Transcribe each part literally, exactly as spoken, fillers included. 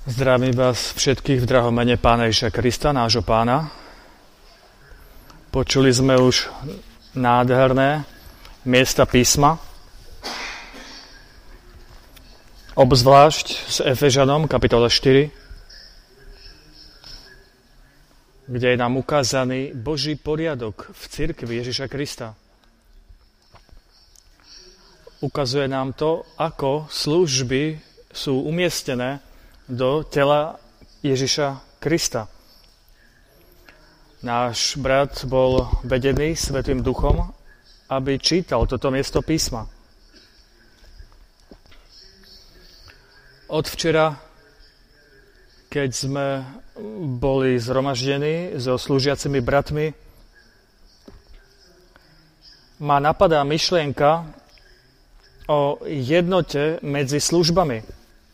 Zdravím vás všetkých v drahom mene Pána Ježiša Krista, nášho Pána. Počuli sme už nádherné miesta písma, obzvlášť s Efežanom, kapitola štyri, kde je nám ukázaný Boží poriadok v cirkvi Ježiša Krista. Ukazuje nám to, ako služby sú umiestnené do tela Ježiša Krista. Náš brat bol vedený Svätým Duchom, aby čítal toto miesto písma. Od včera, keď sme boli zhromaždení so slúžiacimi bratmi, ma napadá myšlienka o jednote medzi službami.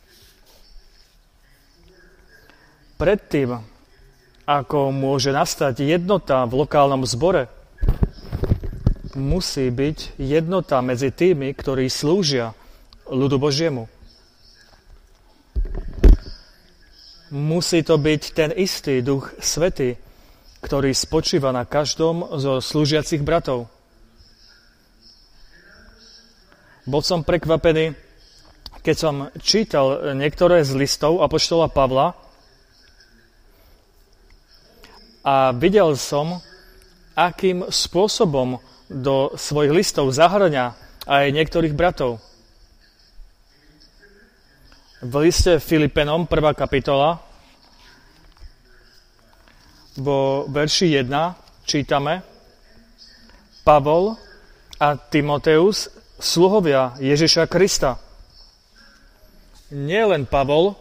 Predtým, ako môže nastať jednota v lokálnom zbore, musí byť jednota medzi tými, ktorí slúžia ľudu Božiemu. Musí to byť ten istý Duch Svätý, ktorý spočíva na každom zo slúžiacich bratov. Bol som prekvapený, keď som čítal niektoré z listov apoštola Pavla a videl som, akým spôsobom do svojich listov zahrňa aj niektorých bratov. V liste Filipenom, prvá kapitola, vo verši jeden čítame: Pavol a Timoteus, sluhovia Ježiša Krista. Nie len Pavol,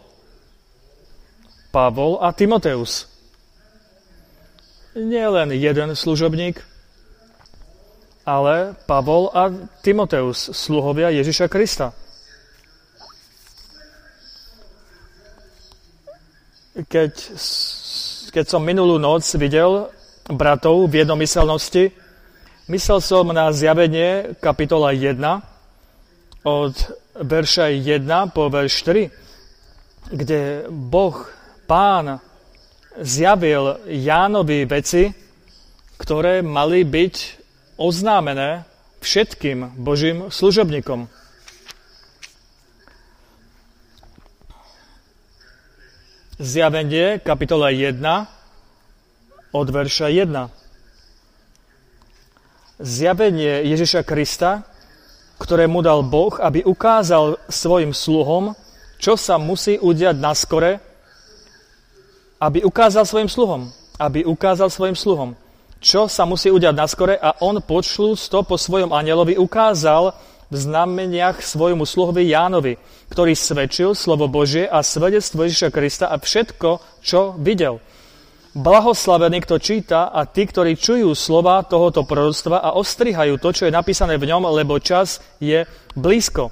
Pavol a Timoteus. Nie len jeden služobník, ale Pavol a Timoteus, sluhovia Ježiša Krista. Keď, keď som minulú noc videl bratov v jednomyselnosti, myslel som na Zjavenie kapitola jeden od verša jeden po verš štyri, kde Boh, Pán, zjavil Jánovi veci, ktoré mali byť oznámené všetkým Božím služobníkom. Zjavenie kapitola jeden od verša jeden. Zjavenie Ježiša Krista, ktoré mu dal Boh, aby ukázal svojim sluhom, čo sa musí udiať naskore, aby ukázal svojim sluhom, aby ukázal svojim sluhom, čo sa musí udiať naskore, a on počľúc to po svojom anjelovi ukázal v znameniach svojmu sluhovi Jánovi, ktorý svedčil slovo Božie a svedectvo Ježiša Krista a všetko, čo videl. Blahoslavený, kto číta, a tí, ktorí čujú slova tohoto proroctva a ostrihajú to, čo je napísané v ňom, lebo čas je blízko.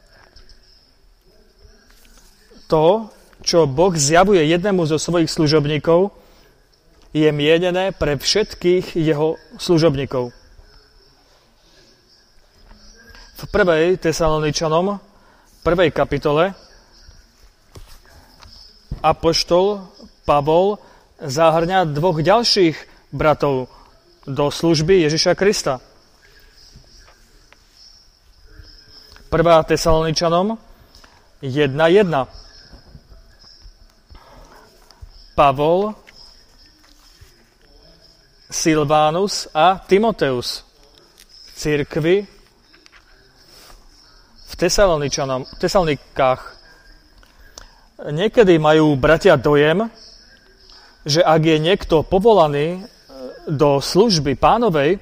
To, čo Boh zjavuje jednému zo svojich služobníkov, je mienené pre všetkých jeho služobníkov. V prvej Tesaloničanom, prvej kapitole, apoštol Pavol zahrňa dvoch ďalších bratov do služby Ježiša Krista. prvá Tesaloničanom jedna jedna. Pavol, Silvánus a Timoteus v cirkvi v Tesalonikách. Niekedy majú bratia dojem, že ak je niekto povolaný do služby Pánovej,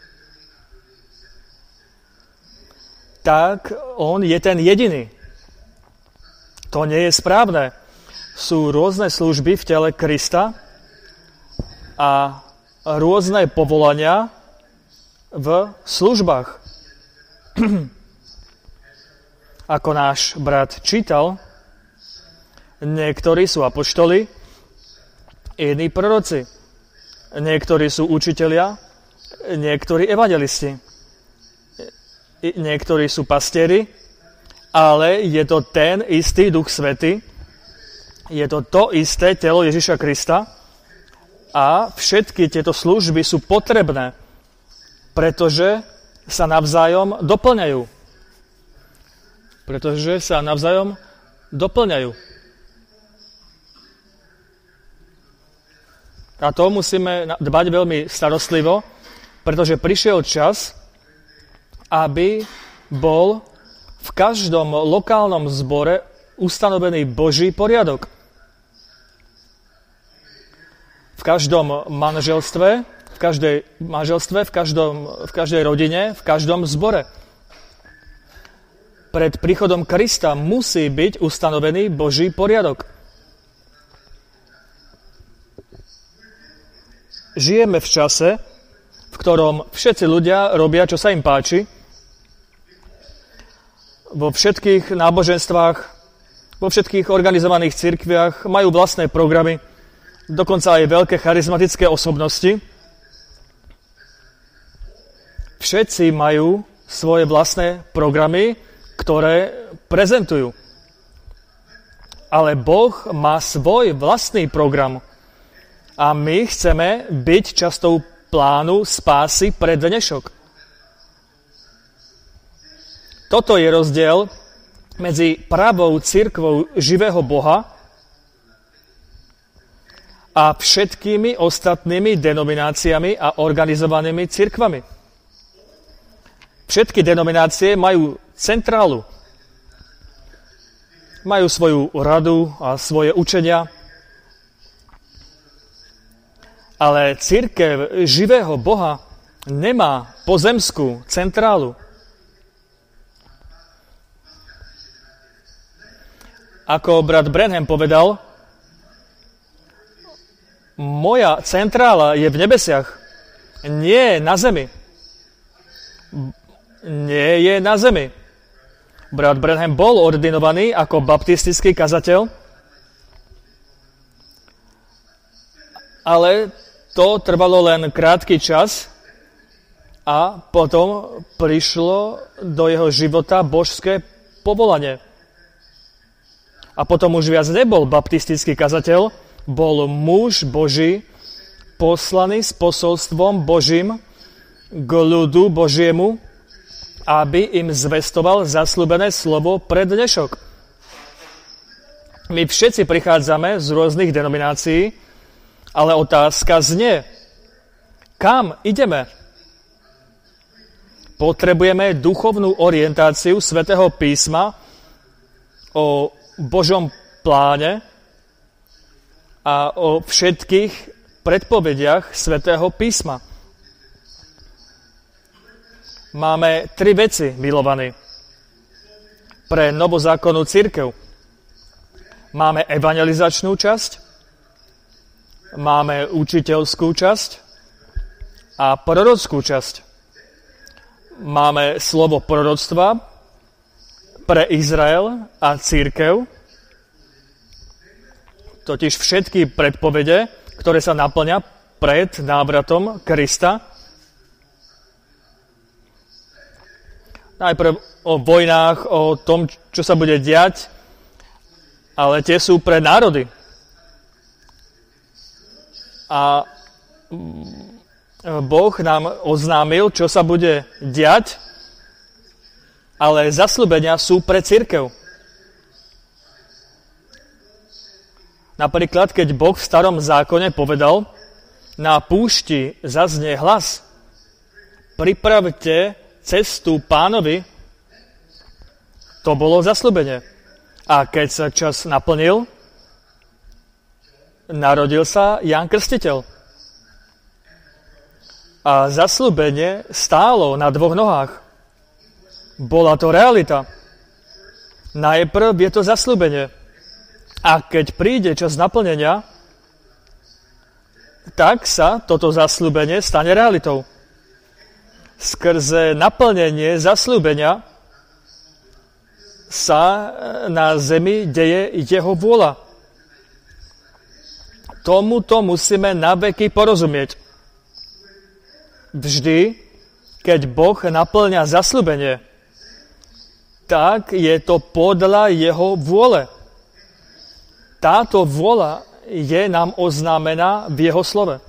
tak on je ten jediný. To nie je správne. Sú rôzne služby v tele Krista a rôzne povolania v službách. Ako náš brat čítal, niektorí sú apoštoli, iní proroci, niektorí sú učitelia, niektorí evangelisti, niektorí sú pastieri, ale je to ten istý Duch Svätý, Je to to isté telo Ježiša Krista a všetky tieto služby sú potrebné, pretože sa navzájom doplňajú. Pretože sa navzájom doplňajú. A to musíme dbať veľmi starostlivo, pretože prišiel čas, aby bol v každom lokálnom zbore ustanovený Boží poriadok. V každom manželstve, v každej manželstve, v, každom, v každej rodine, v každom zbore. Pred príchodom Krista musí byť ustanovený Boží poriadok. Žijeme v čase, v ktorom všetci ľudia robia, čo sa im páči. Vo všetkých náboženstvách, vo všetkých organizovaných cirkviach majú vlastné programy, dokonca aj veľké charizmatické osobnosti. Všetci majú svoje vlastné programy, ktoré prezentujú. Ale Boh má svoj vlastný program. A my chceme byť časťou plánu spásy pre dnešok. Toto je rozdiel medzi pravou cirkvou živého Boha a všetkými ostatnými denomináciami a organizovanými cirkvami. Všetky denominácie majú centrálu. Majú svoju radu a svoje učenia. Ale cirkev živého Boha nemá pozemskú centrálu. Ako brat Branham povedal, moja centrála je v nebesiach, nie na zemi. Nie je na zemi. Brat Branham bol ordinovaný ako baptistický kazateľ, ale to trvalo len krátky čas a potom prišlo do jeho života božské povolanie. A potom už viac nebol baptistický kazateľ, bol muž Boží, poslaný s posolstvom Božím k ľudu Božiemu, aby im zvestoval zasľúbené slovo pre dnešok. My všetci prichádzame z rôznych denominácií, ale otázka znie, kam ideme? Potrebujeme duchovnú orientáciu Svätého písma o Božom pláne a o všetkých predpovediach Svätého písma. Máme tri veci, milovaní, pre novozákonnú cirkev. Máme evangelizačnú časť, máme učiteľskú časť a prorockú časť. Máme slovo proroctva pre Izrael a cirkev, totiž všetky predpovede, ktoré sa naplňa pred návratom Krista. Najprv o vojnách, o tom, čo sa bude diať, ale tie sú pre národy. A Boh nám oznámil, čo sa bude diať, ale zasľúbenia sú pre cirkev. Napríklad, keď Boh v starom zákone povedal, na púšti zaznie hlas, pripravte cestu Pánovi, to bolo zasľúbenie. A keď sa čas naplnil, narodil sa Ján Krstiteľ. A zasľúbenie stálo na dvoch nohách. Bola to realita. Najprv je to zasľúbenie. A keď príde čas naplnenia, tak sa toto zasľúbenie stane realitou. Skrze naplnenie zasľúbenia sa na zemi deje jeho vôľa. Tomuto musíme naveky porozumieť. Vždy, keď Boh naplňa zasľúbenie, tak je to podľa jeho vôle. táto vôľa je nám oznámená v jeho slove.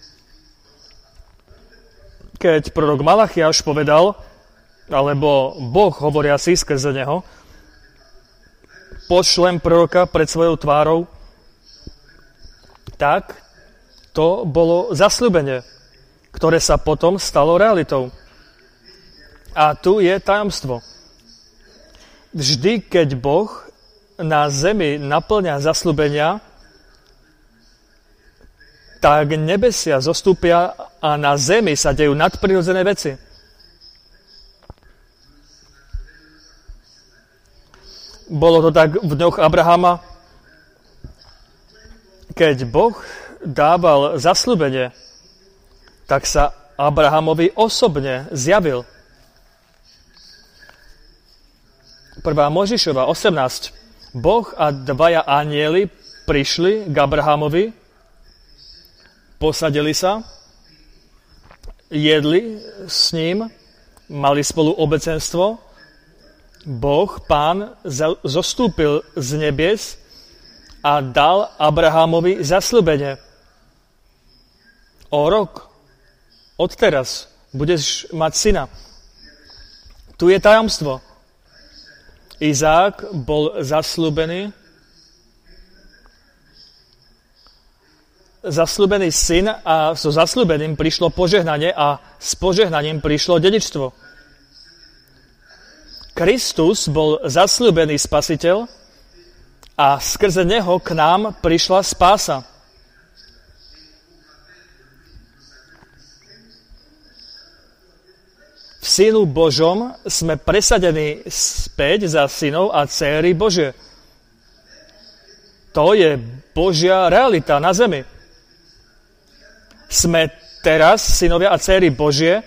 Keď prorok Malachiáš povedal, alebo Boh hovoriaci skrze neho, pošlem proroka pred svojou tvárou, tak to bolo zasľúbenie, ktoré sa potom stalo realitou. A tu je tajomstvo. Vždy, keď Boh na zemi naplňa zasľúbenia, tak nebesia zostúpia a na zemi sa dejú nadprirodzené veci. Bolo to tak v dňoch Abrahama, keď Boh dával zasľúbenie, tak sa Abrahamovi osobne zjavil. prvá Mojžišova osemnásť. Boh a dvaja anjeli prišli k Abrahamovi, posadili sa, jedli s ním, mali spolu obecenstvo. Boh, Pán, zostúpil z nebies a dal Abrahamovi zasľúbenie. O rok, odteraz, budeš mať syna. Tu je tajomstvo. Izák bol zasľúbený, zasľúbený syn a so zasľúbeným prišlo požehnanie a s požehnaním prišlo dedičstvo. Kristus bol zasľúbený spasiteľ a skrze neho k nám prišla spása. V Synu Božom sme presadení späť za synov a dcéry Božie. To je Božia realita na zemi. Sme teraz synovia a dcéry Božie,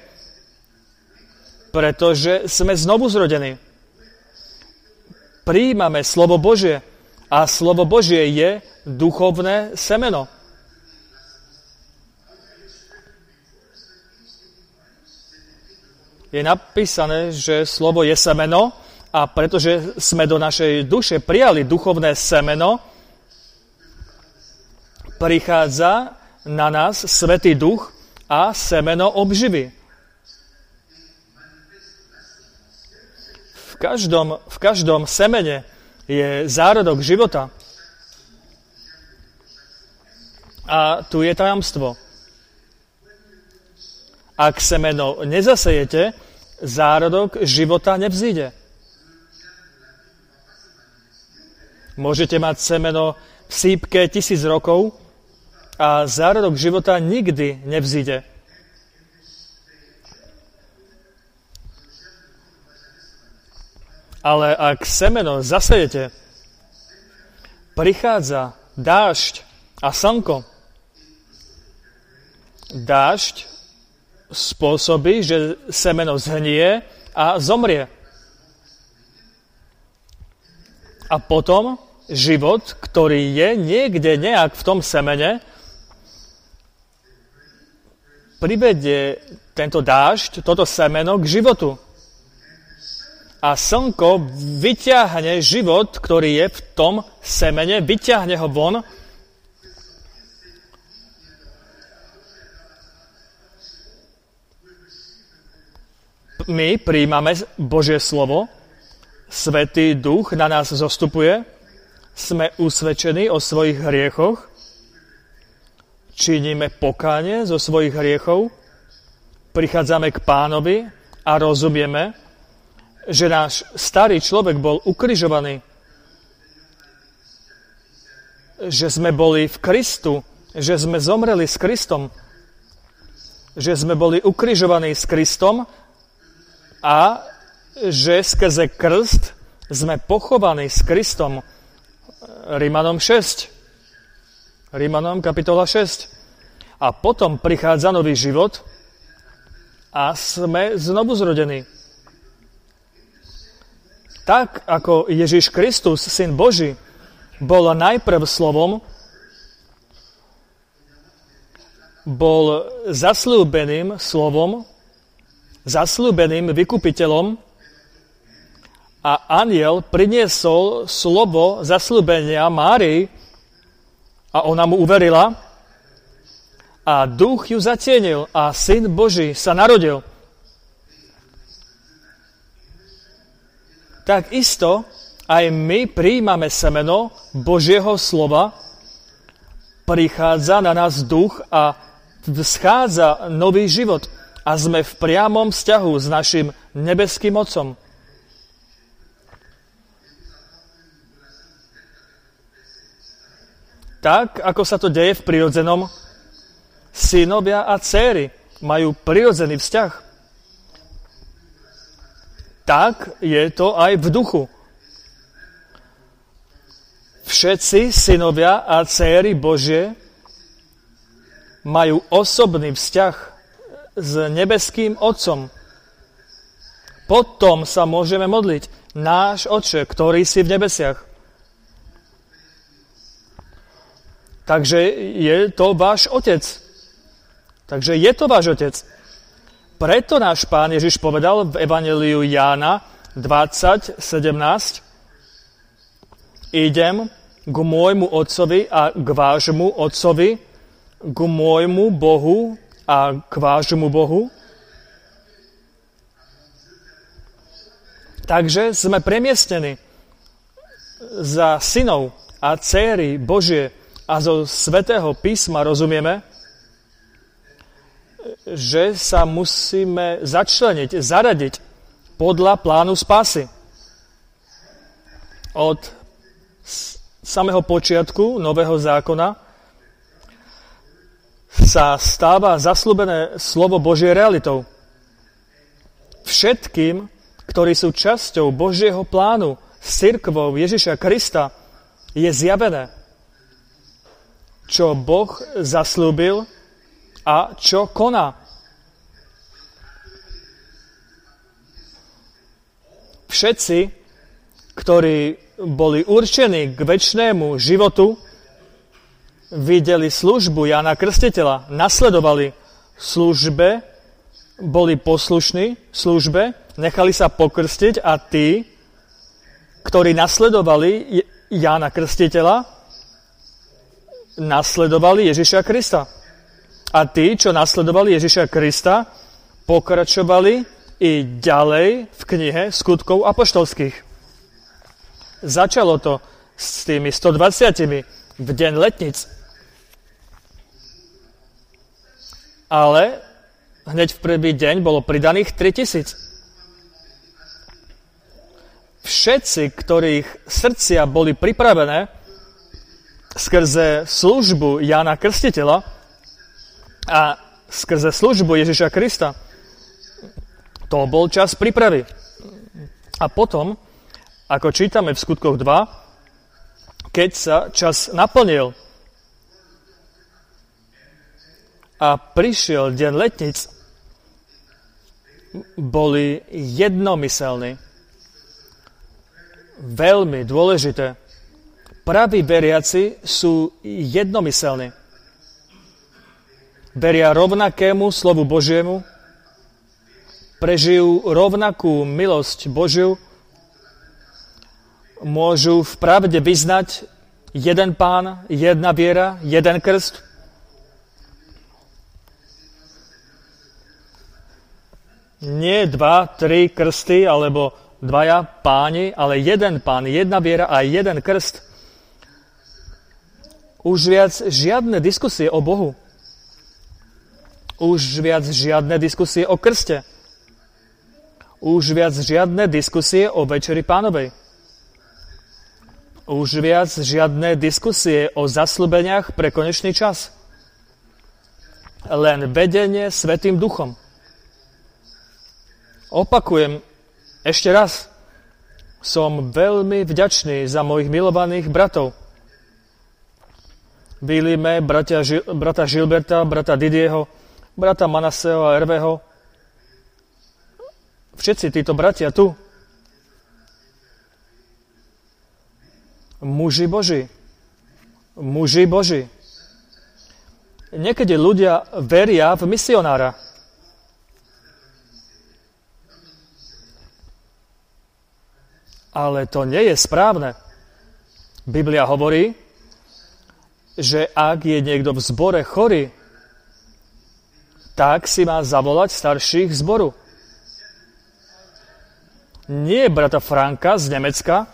pretože sme znovu zrodení. Prijímame slovo Božie a slovo Božie je duchovné semeno. Je napísané, že slovo je semeno a pretože sme do našej duše prijali duchovné semeno, prichádza na nás Svätý Duch a semeno obživy. V každom, v každom semene je zárodok života. A tu je tajomstvo. Ak semeno nezasejete, zárodok života nevzíde. Môžete mať semeno v sípke tisíc rokov a zárodok života nikdy nevzíde. Ale ak semeno zasejete, prichádza dážď a slnko. Dážď spôsobí, že semeno zhnie a zomrie. A potom život, ktorý je niekde nejak v tom semene, privedie tento dážď, toto semeno k životu. A slnko vyťahne život, ktorý je v tom semene, vyťahne ho von. My prijímame Božie slovo, Svätý Duch na nás zostupuje, sme usvedčení o svojich hriechoch, činíme pokánie zo svojich hriechov, prichádzame k Pánovi a rozumieme, že náš starý človek bol ukrižovaný, že sme boli v Kristu, že sme zomreli s Kristom, že sme boli ukrižovaní s Kristom a že skrze krst sme pochovaní s Kristom. Rimanom šesť. Rimanom kapitola šesť. A potom prichádza nový život a sme znovu zrodení. Tak, ako Ježiš Kristus, Syn Boží, bol najprv slovom, bol zasľúbeným slovom, zasľúbeným vykupiteľom a anjel priniesol slovo zasľúbenia Márii a ona mu uverila a duch ju zatienil a Syn Boží sa narodil. Tak isto aj my prijímame semeno Božieho slova, prichádza na nás duch a vschádza nový život a sme v priamom vzťahu s našim nebeským Otcom. Tak, ako sa to deje v prirodzenom, synovia a dcéry majú prirodzený vzťah. Tak je to aj v duchu. Všetci synovia a dcéry Božie majú osobný vzťah s nebeským Otcom. Potom sa môžeme modliť: Náš Otče, ktorý si v nebesiach. Takže je to váš Otec. Takže je to váš Otec. Preto náš Pán Ježiš povedal v Evanjeliu Jána dvadsať sedemnásť: Idem k môjmu Otcovi a k vášmu Otcovi, k môjmu Bohu a k vášmu Bohu. Takže sme premiestnení za synov a dcéry Božie a zo Svätého písma rozumieme, že sa musíme začleniť, zaradiť podľa plánu spásy. Od samého počiatku Nového zákona sa stáva zasľúbené slovo Božie realitou. Všetkým, ktorí sú časťou Božieho plánu s cirkvou Ježiša Krista, je zjavené, čo Boh zasľúbil a čo koná. Všetci, ktorí boli určení k večnému životu, videli službu Jána Krstiteľa, nasledovali službe, boli poslušní službe, nechali sa pokrstiť a tí, ktorí nasledovali Jána Krstiteľa, nasledovali Ježiša Krista. A tí, čo nasledovali Ježiša Krista, pokračovali i ďalej v knihe Skutkov apoštolských. Začalo to s tými stodvadsiatimi v deň letnic. Ale hneď v prvý deň bolo pridaných tritisíc. Všetci, ktorých srdcia boli pripravené skrze službu Jána Krstiteľa a skrze službu Ježiša Krista, to bol čas prípravy. A potom, ako čítame v Skutkoch dva, keď sa čas naplnil a prišiel deň letnic, boli jednomyselní. Veľmi dôležité. Praví veriaci sú jednomyselní. Veria rovnakému slovu Božiemu, prežijú rovnakú milosť Božiu, môžu v pravde vyznať jeden Pán, jedna viera, jeden krst. Nie dva, tri krsty, alebo dvaja páni, ale jeden Pán, jedna viera a jeden krst. Už viac žiadne diskusie o Bohu. Už viac žiadne diskusie o krste. Už viac žiadne diskusie o Večeri Pánovej. Už viac žiadne diskusie o zasľúbeniach pre konečný čas. Len vedenie Svätým Duchom. Opakujem ešte raz. Som veľmi vďačný za mojich milovaných bratov. Bylíme bratia, brata Žilberta, brata Didieho, brata Manaseho a Erveho. Všetci títo bratia tu. Muži Boží. Muži Boží. Niekedy ľudia veria v misionára. Ale to nie je správne. Biblia hovorí, že ak je niekto v zbore chorý, tak si má zavolať starších zboru. Nie brata Franka z Nemecka,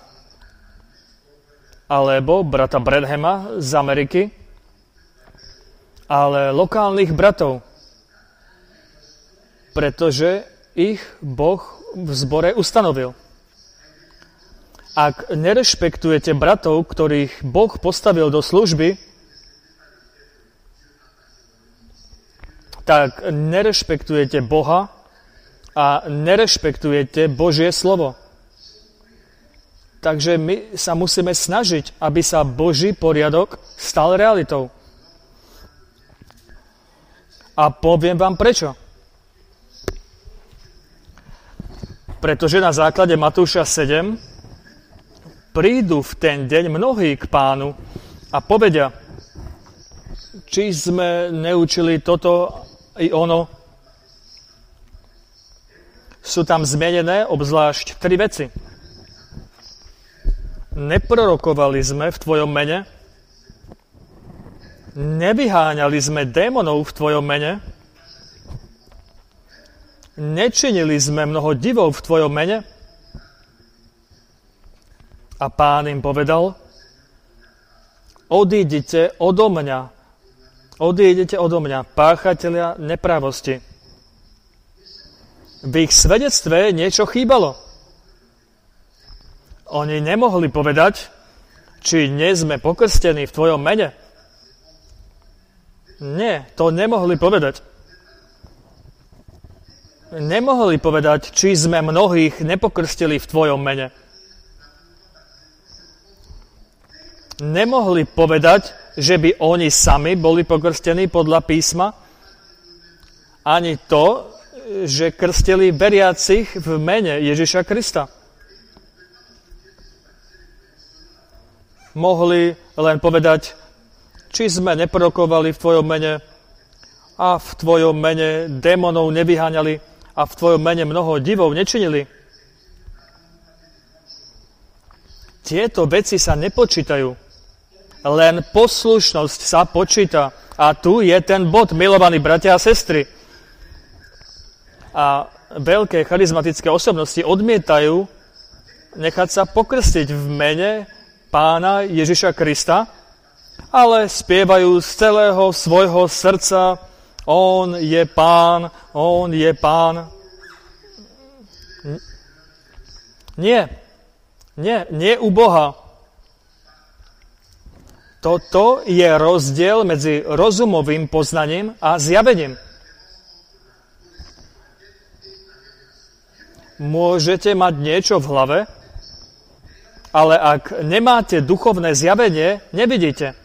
alebo brata Branhama z Ameriky, ale lokálnych bratov, pretože ich Boh v zbore ustanovil. Ak nerešpektujete bratov, ktorých Boh postavil do služby, tak nerešpektujete Boha a nerešpektujete Božie slovo. Takže my sa musíme snažiť, aby sa Boží poriadok stal realitou. A poviem vám prečo. Pretože na základe Matúša sedem prídu v ten deň mnohí k Pánu a povedia, či sme neučili toto i ono. Sú tam zmienené obzvlášť tri veci. Neprorokovali sme v tvojom mene, nevyháňali sme démonov v tvojom mene, nečinili sme mnoho divov v tvojom mene. A Pán im povedal, odídite odo mňa, odídete odo mňa, páchatelia neprávosti. V ich svedectve niečo chýbalo. Oni nemohli povedať, či nie sme pokrstení v tvojom mene. Nie, to nemohli povedať. Nemohli povedať, či sme mnohých nepokrstili v tvojom mene. Nemohli povedať, že by oni sami boli pokrstení podľa písma, ani to, že krstili veriacich v mene Ježiša Krista. Mohli len povedať, či sme neprorokovali v tvojom mene a v tvojom mene démonov nevyháňali a v tvojom mene mnoho divov nečinili. Tieto veci sa nepočítajú. Len poslušnosť sa počíta. A tu je ten bod, milovaní bratia a sestry. A veľké charizmatické osobnosti odmietajú nechať sa pokrstiť v mene Pána Ježiša Krista, ale spievajú z celého svojho srdca, on je Pán, on je Pán. Nie, nie, nie u Boha. Toto je rozdiel medzi rozumovým poznaním a zjavením. Môžete mať niečo v hlave, ale ak nemáte duchovné zjavenie, nevidíte.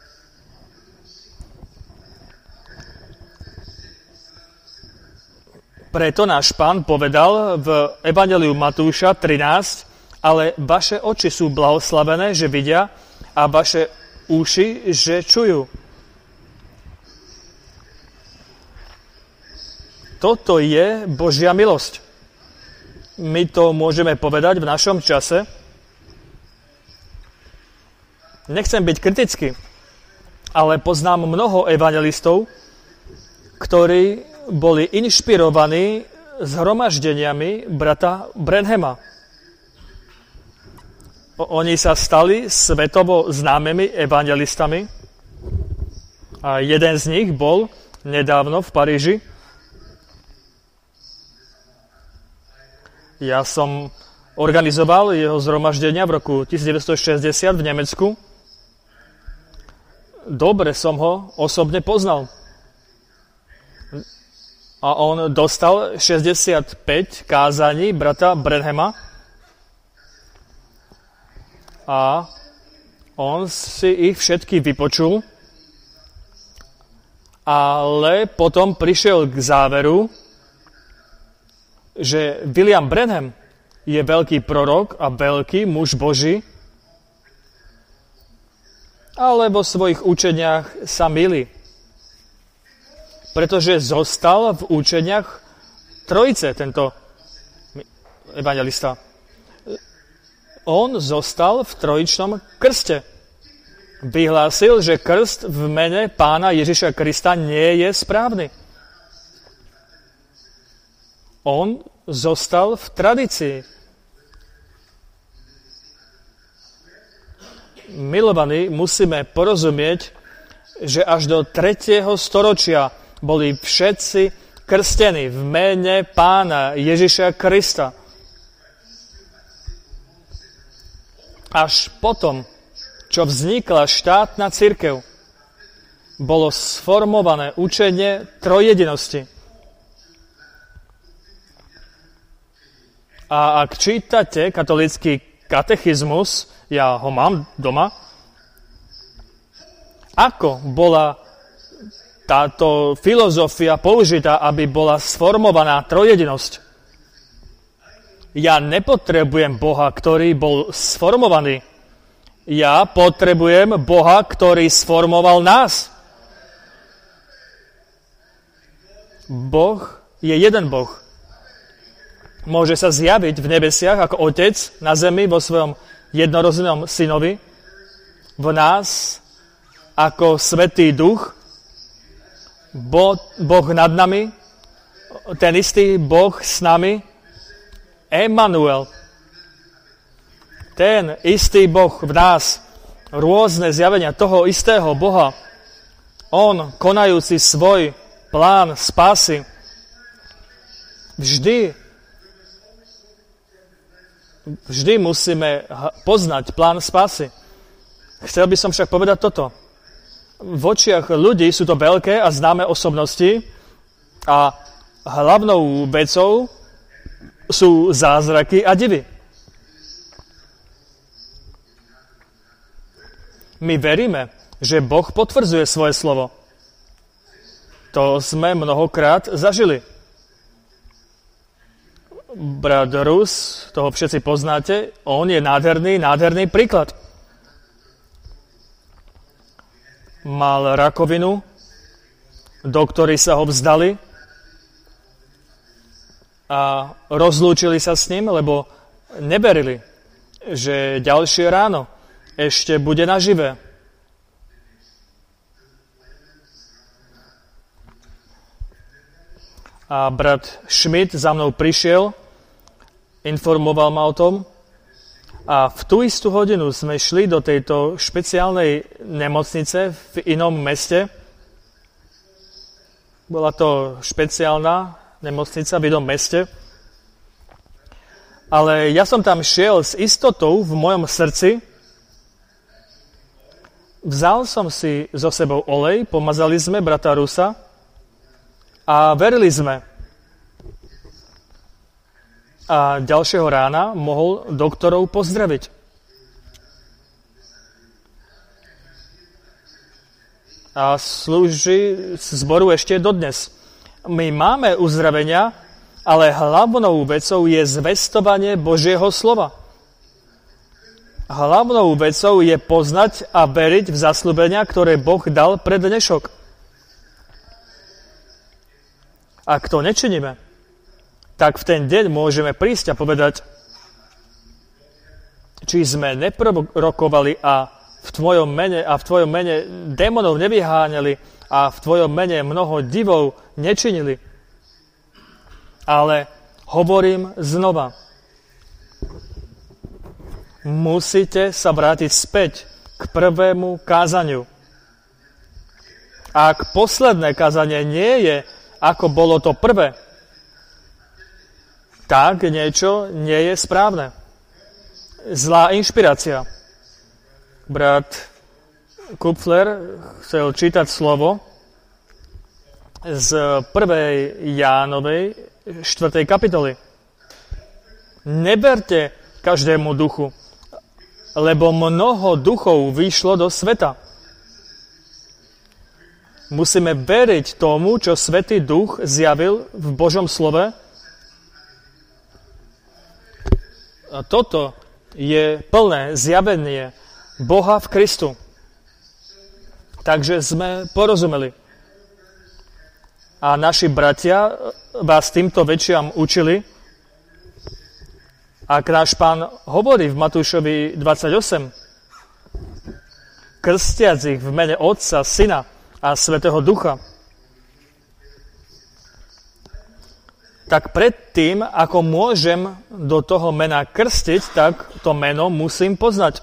Preto náš Pán povedal v Evanjeliu Matúša trinásť, ale vaše oči sú blahoslavené, že vidia, a vaše uši, že čujú. Toto je Božia milosť. My to môžeme povedať v našom čase. Nechcem byť kritický, ale poznám mnoho evangelistov, ktorí boli inšpirovaní zhromaždeniami brata Branhama. Oni sa stali svetovo známymi evangelistami a jeden z nich bol nedávno v Paríži. Ja som organizoval jeho zhromaždenia v roku devätnásťstošesťdesiat v Nemecku. Dobre som ho osobne poznal. A on dostal šesťdesiatpäť kázaní brata Branhama. A on si ich všetky vypočul, ale potom prišiel k záveru, že William Branham je veľký prorok a veľký muž Boží, ale vo svojich učeniach sa mýli. Pretože zostal v učeniach trojice, tento evangelista. On zostal v trojičnom krste. vyhlásil, že krst v mene Pána Ježiša Krista nie je správny. On zostal v tradícii. Milovaní, musíme porozumieť, že až do tretieho storočia boli všetci krstení v mene Pána Ježiša Krista. Až potom, čo vznikla štátna cirkev, bolo sformované učenie trojjedinosti. A ak čítate katolícky katechizmus, ja ho mám doma, ako bola táto filozofia použitá, aby bola sformovaná trojjedinosť? Ja nepotrebujem Boha, ktorý bol sformovaný. Ja potrebujem Boha, ktorý sformoval nás. Boh je jeden Boh. Môže sa zjaviť v nebesiach ako Otec na zemi vo svojom jednorozenom synovi, v nás ako Svätý Duch, Bo, Boh nad nami, ten istý Boh s nami, Emanuel. Ten istý Boh v nás, rôzne zjavenia toho istého Boha, on konajúci svoj plán spásy, vždy Vždy musíme poznať plán spásy. Chcel by som však povedať toto. V očiach ľudí sú to veľké a známe osobnosti a hlavnou vecou sú zázraky a divy. My veríme, že Boh potvrdzuje svoje slovo. To sme mnohokrát zažili. Brat Rus, toho všetci poznáte, on je nádherný, nádherný príklad. Mal rakovinu, doktori sa ho vzdali a rozlúčili sa s ním, lebo neverili, že ďalšie ráno ešte bude nažive. A brat Schmidt za mnou prišiel, informoval ma o tom a v tú istú hodinu sme šli do tejto špeciálnej nemocnice v inom meste. Bola to špeciálna nemocnica v inom meste. Ale ja som tam šiel s istotou v mojom srdci. Vzal som si so sebou olej, pomazali sme brata Rusa a verili sme. A ďalšieho rána mohol doktorov pozdraviť. A slúži zboru ešte dodnes. My máme uzdravenia, ale hlavnou vecou je zvestovanie Božieho slova. Hlavnou vecou je poznať a veriť v zasľúbenia, ktoré Boh dal pre dnešok. Ak to nečiníme, tak v ten deň môžeme prísť a povedať, či sme neprorokovali a v tvojom mene a v tvojom mene démonov nevyháňali a v tvojom mene mnoho divov nečinili. Ale hovorím znova, musíte sa vrátiť späť k prvému kázaniu. Ak posledné kázanie nie je, ako bolo to prvé, tak niečo nie je správne. Zlá inšpirácia. Brat Kupfler chcel čítať slovo z prvej Jánovej štvrtej kapitoly. Neberte každému duchu, lebo mnoho duchov vyšlo do sveta. Musíme veriť tomu, čo Svätý Duch zjavil v Božom slove. A toto je plné zjavenie Boha v Kristu. Takže sme porozumeli. A naši bratia vás týmto večiam učili. Ak náš Pán hovorí v Matúšovi dvadsaťosem, krstiac ich v mene Otca, Syna a Svätého Ducha, tak predtým, ako môžem do toho mena krstiť, tak to meno musím poznať.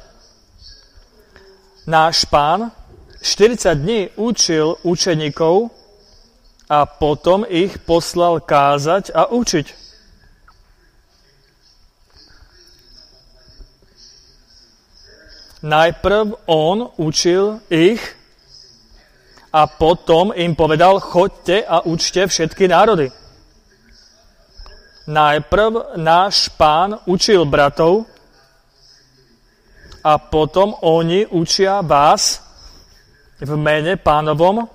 Náš Pán štyridsať dní učil učeníkov a potom ich poslal kázať a učiť. Najprv on učil ich a potom im povedal, choďte a učte všetky národy. Najprv náš Pán učil bratov a potom oni učia vás v mene Pánovom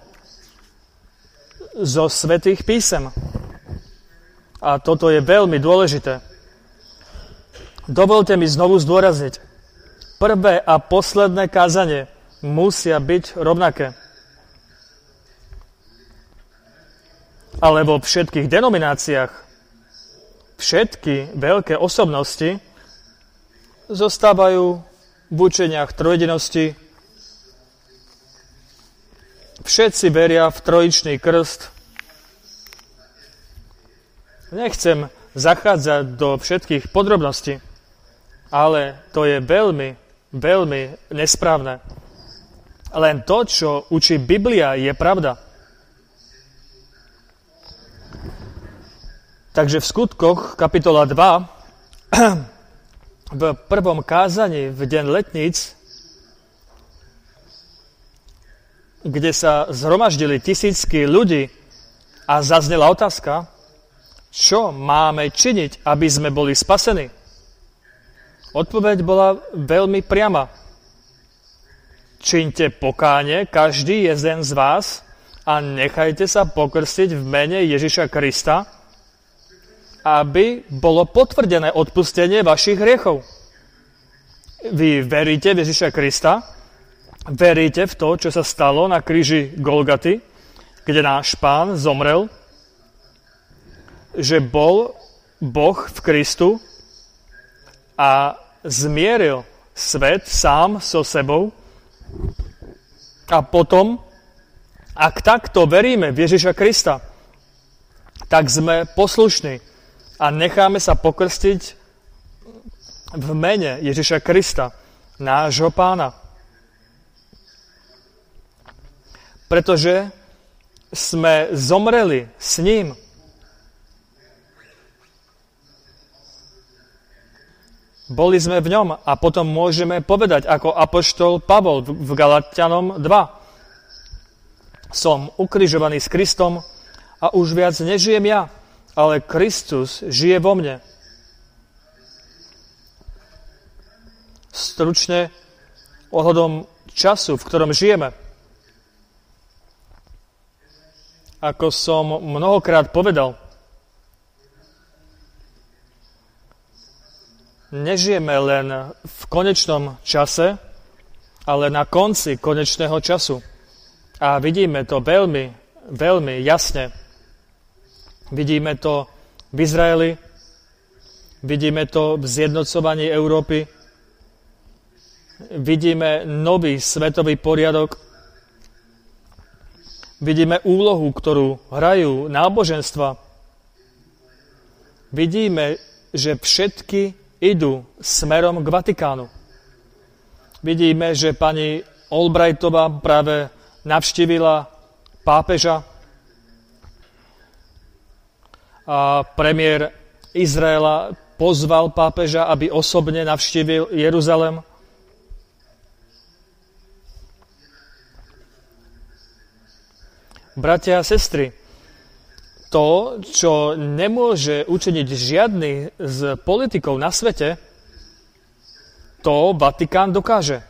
zo svätých písem. A toto je veľmi dôležité. Dovolte mi znovu zdôrazniť. Prvé a posledné kázanie musia byť rovnaké. Ale vo všetkých denomináciách všetky veľké osobnosti zostávajú v učeniach trojedinosti. Všetci veria v trojičný krst. Nechcem zachádzať do všetkých podrobností, ale to je veľmi, veľmi nesprávne. Len to, čo učí Biblia, je pravda. Takže v Skutkoch, kapitola dva, v prvom kázaní v deň letníc, kde sa zhromaždili tisícky ľudí a zaznela otázka, čo máme činiť, aby sme boli spasení? Odpoveď bola veľmi priama. Čiňte pokánie, každý jeden z vás, a nechajte sa pokrstiť v mene Ježiša Krista, aby bolo potvrdené odpustenie vašich hriechov. Vy veríte v Ježiša Krista, veríte v to, čo sa stalo na kríži Golgaty, kde náš Pán zomrel, že bol Boh v Kristu a zmieril svet sám so sebou. A potom, ak takto veríme v Ježiša Krista, tak sme poslušní a necháme sa pokrstiť v mene Ježiša Krista, nášho Pána. Pretože sme zomreli s ním. Boli sme v ňom a potom môžeme povedať, ako apoštol Pavol v Galatianom dva. Som ukrižovaný s Kristom a už viac nežijem ja, ale Kristus žije vo mne. Stručne ohľadom času, v ktorom žijeme. Ako som mnohokrát povedal, nežijeme len v konečnom čase, ale na konci konečného času. A vidíme to veľmi, veľmi jasne. Vidíme to v Izraeli, vidíme to v zjednocovaní Európy, vidíme nový svetový poriadok, vidíme úlohu, ktorú hrajú náboženstva. Vidíme, že všetky idú smerom k Vatikánu. Vidíme, že pani Albrightová práve navštívila pápeža a premiér Izraela pozval pápeža, aby osobne navštívil Jeruzalem. Bratia a sestry, to, čo nemôže učiniť žiadny z politikov na svete, to Vatikán dokáže.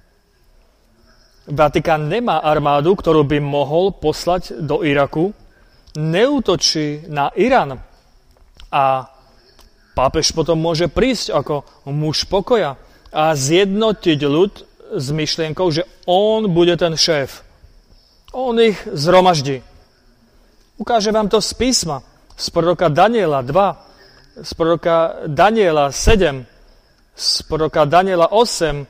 Vatikán nemá armádu, ktorú by mohol poslať do Iraku, neútočí na Irán a pápež potom môže prísť ako muž pokoja a zjednotiť ľud s myšlienkou, že on bude ten šéf. On ich zhromaždí. Ukáže vám to z písma, z proroka Daniela dva, z proroka Daniela sedem, z proroka Daniela osem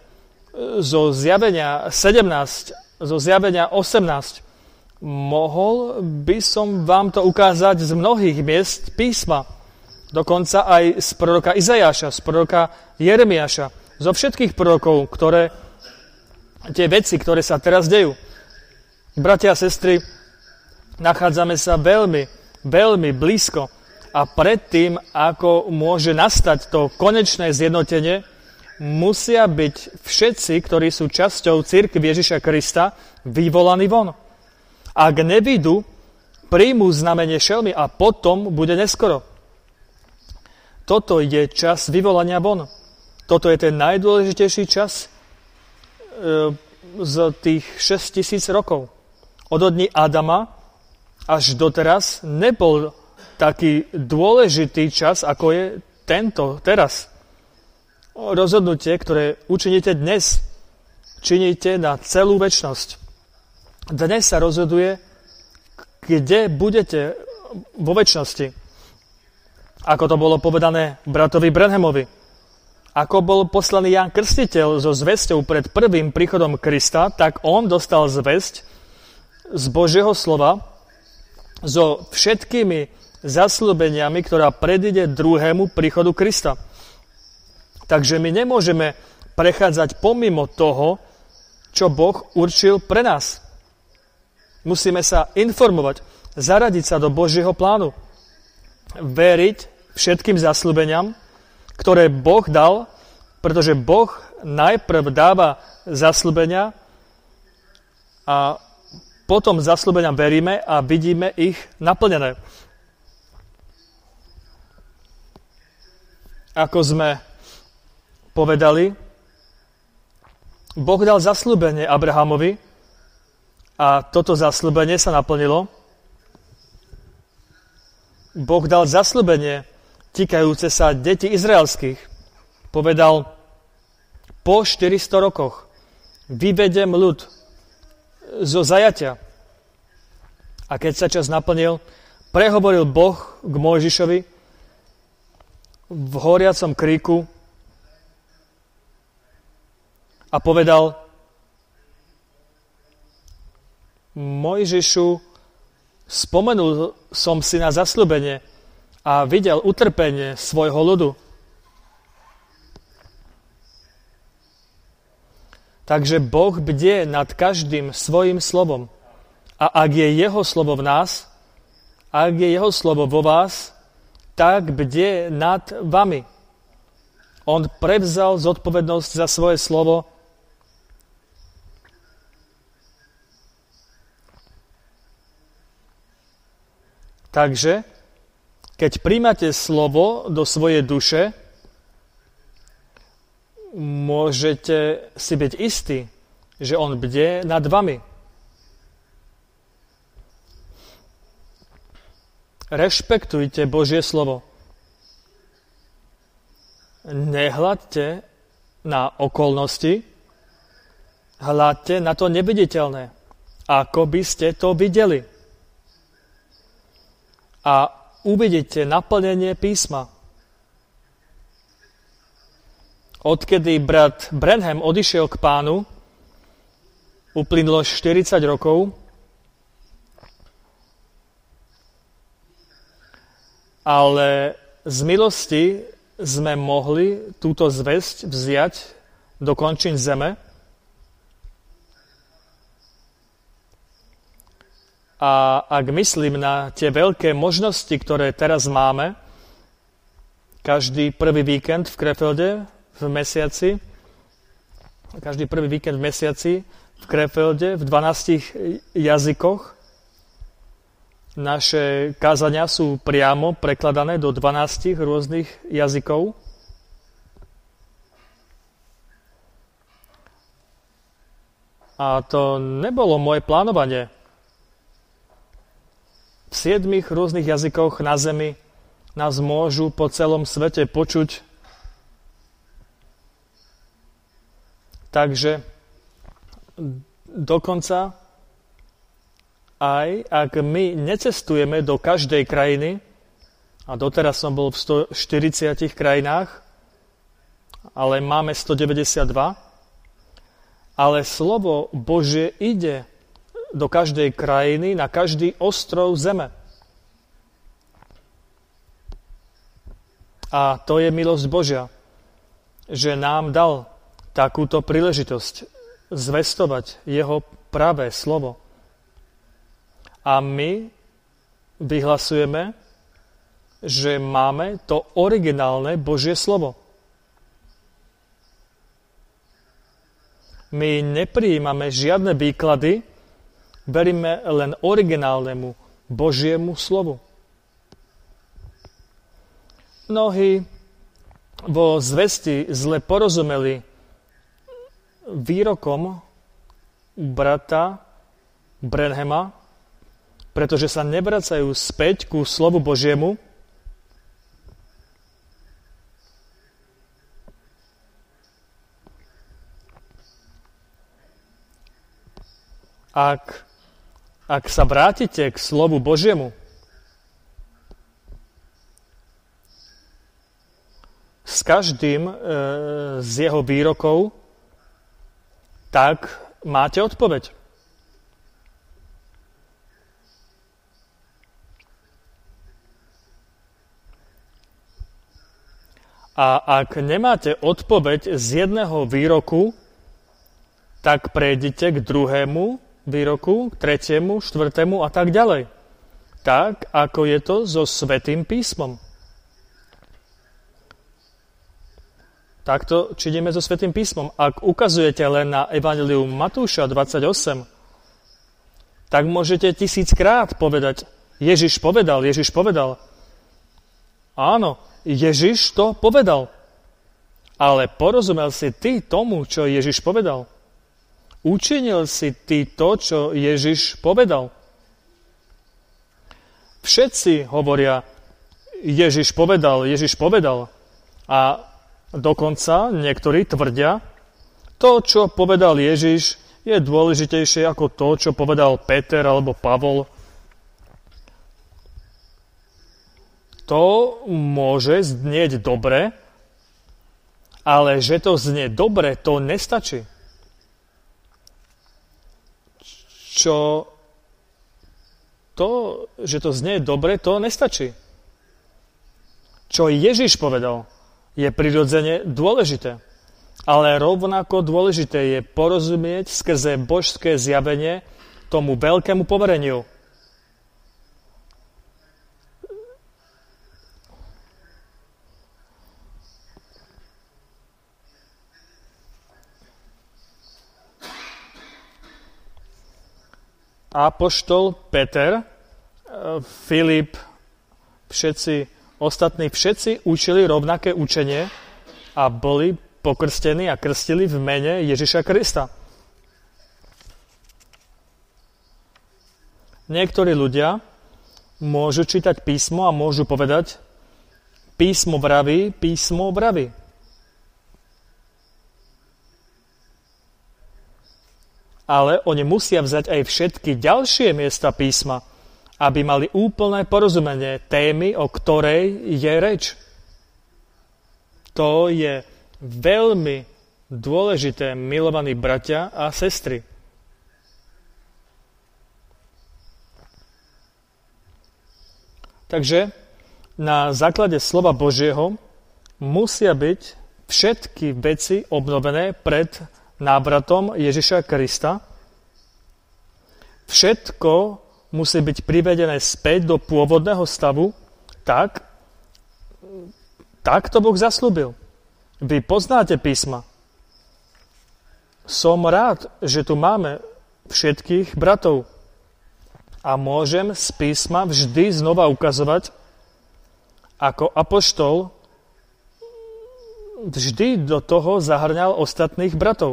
zo zjavenia sedemnásť, zo zjavenia osemnásť. Mohol by som vám to ukázať z mnohých miest písma. Dokonca aj z proroka Izajáša, z proroka Jeremiáša, zo všetkých prorokov, ktoré, tie veci, ktoré sa teraz dejú. Bratia a sestry, nachádzame sa veľmi, veľmi blízko a predtým, ako môže nastať to konečné zjednotenie, musia byť všetci, ktorí sú časťou cirkvi Ježiša Krista, vyvolaní von. Ak nevidú, príjmú znamenie šelmy a potom bude neskoro. Toto je čas vyvolania von. Toto je ten najdôležitejší čas e, z tých šesťtisíc rokov. Od dní Adama až doteraz nebol taký dôležitý čas, ako je tento, teraz. Rozhodnutie, ktoré učiníte dnes, činíte na celú večnosť. Dnes sa rozhoduje, kde budete vo večnosti. Ako to bolo povedané bratovi Branhamovi. Ako bol poslaný Ján Krstiteľ so zvesťou pred prvým príchodom Krista, tak on dostal zvesť z Božieho slova so všetkými zasľúbeniami, ktorá predíde druhému príchodu Krista. Takže my nemôžeme prechádzať pomimo toho, čo Boh určil pre nás. Musíme sa informovať, zaradiť sa do Božieho plánu, veriť všetkým zasľúbeniam, ktoré Boh dal, pretože Boh najprv dáva zasľúbenia a potom zasľúbenia veríme a vidíme ich naplnené. Ako sme povedali, Boh dal zasľúbenie Abrahamovi a toto zasľúbenie sa naplnilo. Boh dal zasľúbenie týkajúce sa detí izraelských. Povedal, po štyristo rokoch vyvedem ľud zo zajatia. A keď sa čas naplnil, prehovoril Boh k Mojžišovi v horiacom kríku a povedal, Mojžišu, spomenul som si na zasľúbenie a videl utrpenie svojho ľudu. Takže Boh bdie nad každým svojim slovom. A ak je jeho slovo v nás, ak je jeho slovo vo vás, tak bdie nad vami. On prevzal zodpovednosť za svoje slovo. Takže, keď príjmate slovo do svojej duše, môžete si byť istí, že on bdie nad vami. Rešpektujte Božie slovo. Nehľadte na okolnosti, hľadte na to neviditeľné, ako by ste to videli. A uvidíte naplnenie písma. Odkedy brat Branham odišiel k Pánu, uplynulo štyridsať rokov, ale z milosti sme mohli túto zvesť vziať do končín zeme a ak myslím na tie veľké možnosti, ktoré teraz máme, každý prvý víkend v Krefelde v mesiaci, každý prvý víkend v mesiaci v Krefelde v dvanástich jazykoch. Naše kázania sú priamo prekladané do dvanástich rôznych jazykov. A to nebolo moje plánovanie. V siedmich rôznych jazykoch na zemi nás môžu po celom svete počuť. Takže dokonca aj ak my necestujeme do každej krajiny, a doteraz som bol v stoštyridsiatich krajinách, ale máme stodeväťdesiatdva, ale slovo Božie ide do každej krajiny, na každý ostrov zeme. A to je milosť Božia, že nám dal takúto príležitosť zvestovať jeho pravé slovo. A my vyhlasujeme, že máme to originálne Božie slovo. My neprijímame žiadne výklady, veríme len originálnemu Božiemu slovu. Mnohí vo zvesti zle porozumeli výrokom brata Branhama, pretože sa nevracajú späť ku slovu Božiemu, ak, ak sa vrátite k slovu Božiemu, s každým e, z jeho výrokov, tak máte odpoveď. A ak nemáte odpoveď z jedného výroku, tak prejdite k druhému výroku, k tretiemu, štvrtému a tak ďalej. Tak, ako je to so Svätým písmom. Takto činíme so Svätým písmom. Ak ukazujete len na Evanjelium Matúša dvadsaťosem, tak môžete tisíckrát povedať, Ježiš povedal, Ježiš povedal. Áno, Ježiš to povedal. Ale porozumel si ty tomu, čo Ježiš povedal? Učinil si ty to, čo Ježiš povedal? Všetci hovoria, Ježiš povedal, Ježiš povedal. A dokonca niektorí tvrdia, to, čo povedal Ježiš, je dôležitejšie ako to, čo povedal Peter alebo Pavol. To môže znieť dobre, ale že to znie dobre, to nestačí. Čo to, že to znie dobre, to nestačí. Čo Ježiš povedal, je prirodzene dôležité. Ale rovnako dôležité je porozumieť skrze božské zjavenie tomu veľkému povereniu. Apoštol Peter, Filip, všetci ostatní, všetci učili rovnaké učenie a boli pokrstení a krstili v mene Ježiša Krista. Niektorí ľudia môžu čítať písmo a môžu povedať, písmo vraví, písmo vraví. Ale oni musia vzať aj všetky ďalšie miesta písma, aby mali úplné porozumenie témy, o ktorej je reč. To je veľmi dôležité, milovaní bratia a sestry. Takže na základe slova Božieho musia byť všetky veci obnovené pred návratom Ježiša Krista. Všetko musí byť privedené späť do pôvodného stavu, tak, tak to Boh zasľúbil. Vy poznáte písma. Som rád, že tu máme všetkých bratov a môžem z písma vždy znova ukazovať, ako apoštol vždy do toho zahrňal ostatných bratov.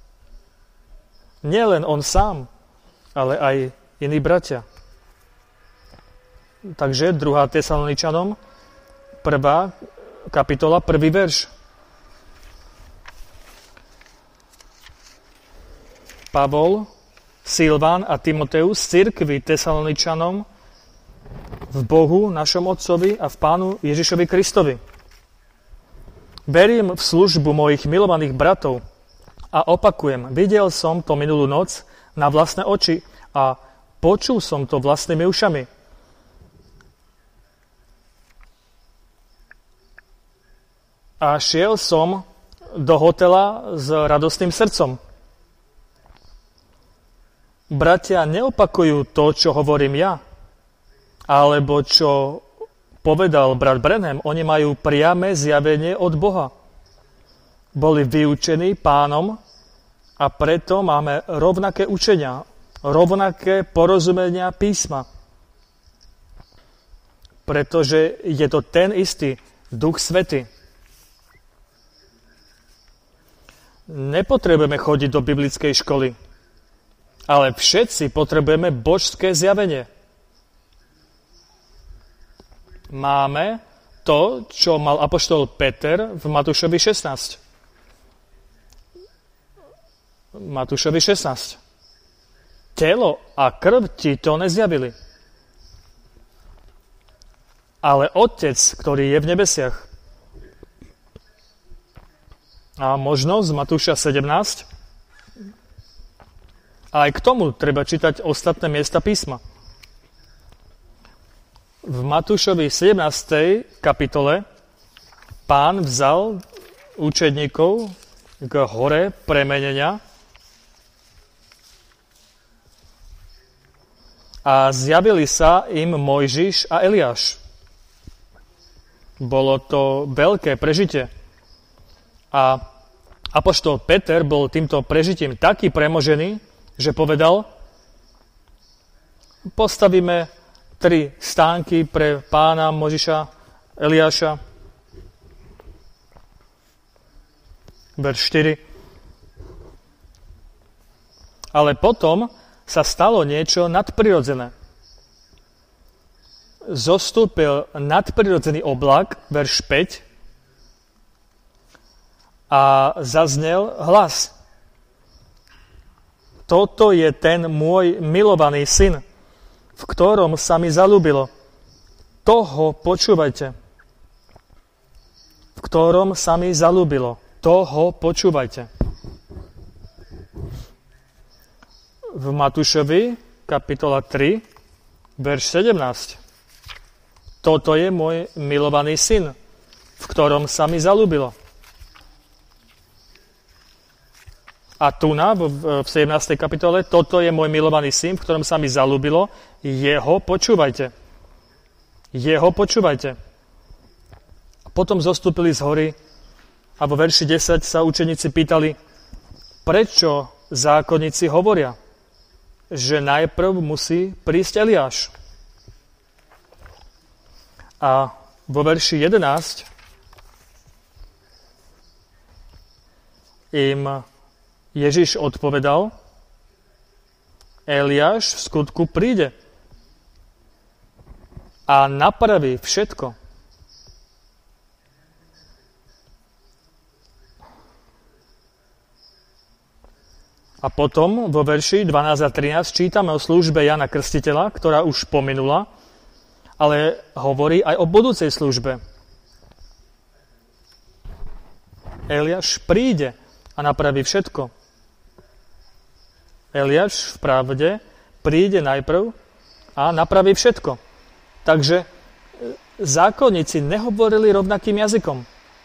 Nielen on sám, ale aj iní bratia. Takže druhá Tesaloničanom, prvá kapitola, prvý verš. Pavol, Silván a Timoteus, cirkvi Tesaloničanom, v Bohu, našom Otcovi a v Pánu Ježišovi Kristovi. Verím v službu mojich milovaných bratov A opakujem, videl som to minulú noc na vlastné oči a počul som to vlastnými ušami. A šiel som do hotela s radostným srdcom. Bratia neopakujú to, čo hovorím ja, alebo čo povedal brat Branham. Oni majú priame zjavenie od Boha. Boli vyučení Pánom a preto máme rovnaké učenia, rovnaké porozumenia písma. Pretože je to ten istý Duch Svätý. Nepotrebujeme chodiť do biblickej školy, ale všetci potrebujeme božské zjavenie. Máme to, čo mal apoštol Peter v Matúšovi šestnásť. Matúšovi šestnásť. Telo a krv ti to nezjavili. Ale Otec, ktorý je v nebesiach. A možno z Matúša sedemnásť. A aj k tomu treba čítať ostatné miesta písma. V Matúšovi sedemnástej kapitole Pán vzal učedníkov k hore premenenia a zjavili sa im Mojžiš a Eliáš. Bolo to veľké prežitie. A apoštol Peter bol týmto prežitím taký premožený, že povedal, postavíme tri stánky pre Pána, Mojžiša, Eliáša. Verš štyri. Ale potom sa stalo niečo nadprirodzené. Zostúpil nadprirodzený oblak, verš päť, a zaznel hlas. Toto je ten môj milovaný syn, v ktorom sa mi zaľúbilo. Toho počúvajte. V ktorom sa mi zaľúbilo. Toho počúvajte. V Matúšovi, kapitola tri, verš sedemnásť. Toto je môj milovaný syn, v ktorom sa mi zaľúbilo. A tu na, v sedemnástej kapitole, toto je môj milovaný syn, v ktorom sa mi zaľúbilo, jeho počúvajte. Jeho počúvajte. A potom zostúpili z hory a vo verši desať sa učeníci pýtali, prečo zákonníci hovoria, že najprv musí prísť Eliáš. A vo verši jedenásť im Ježiš odpovedal, Eliáš v skutku príde a napraví všetko. A potom vo verši dvanásť a trinásť čítame o službe Jana Krstiteľa, ktorá už pominula, ale hovorí aj o budúcej službe. Eliáš príde a napraví všetko. Eliáš v pravde príde najprv a napraví všetko. Takže zákonníci nehovorili rovnakým jazykom.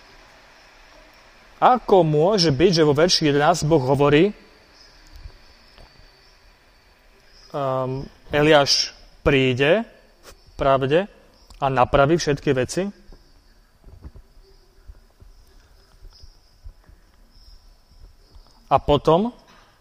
Ako môže byť, že vo verši jedenásť Boh hovorí, um, Eliáš príde v pravde a napraví všetky veci? A potom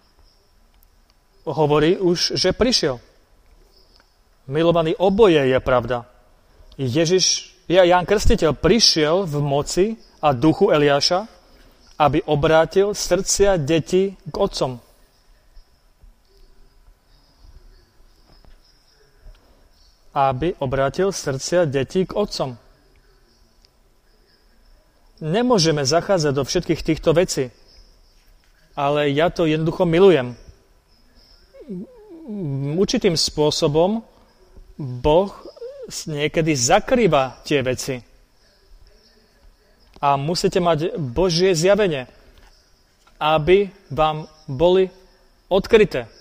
hovorí už, že prišiel. Milovaný, oboje je pravda. Ježiš, Ján Krstiteľ prišiel v moci a duchu Eliáša, aby obrátil srdcia detí k otcom. Aby obrátil srdcia detí k otcom. Nemôžeme zachádzať do všetkých týchto vecí, ale ja to jednoducho milujem. Určitým spôsobom Boh niekedy zakrýva tie veci. A musíte mať Božie zjavenie. aby vám boli odkryté.